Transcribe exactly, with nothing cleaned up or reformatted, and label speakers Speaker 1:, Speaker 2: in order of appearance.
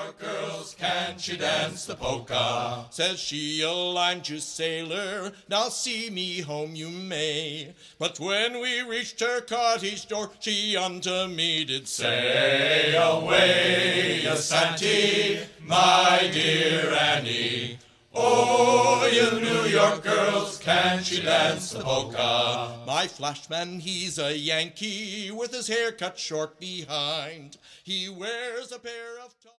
Speaker 1: York girls, can she dance the polka? Says she, "Oh, I'm just sailor, now see me home you may." But when we reached her cottage door, she unto me did say, "Away, ya Santy, my dear Annie. Oh, you New York girls, can she dance the polka?" My flashman, he's a Yankee, with his hair cut short behind. He wears a pair of...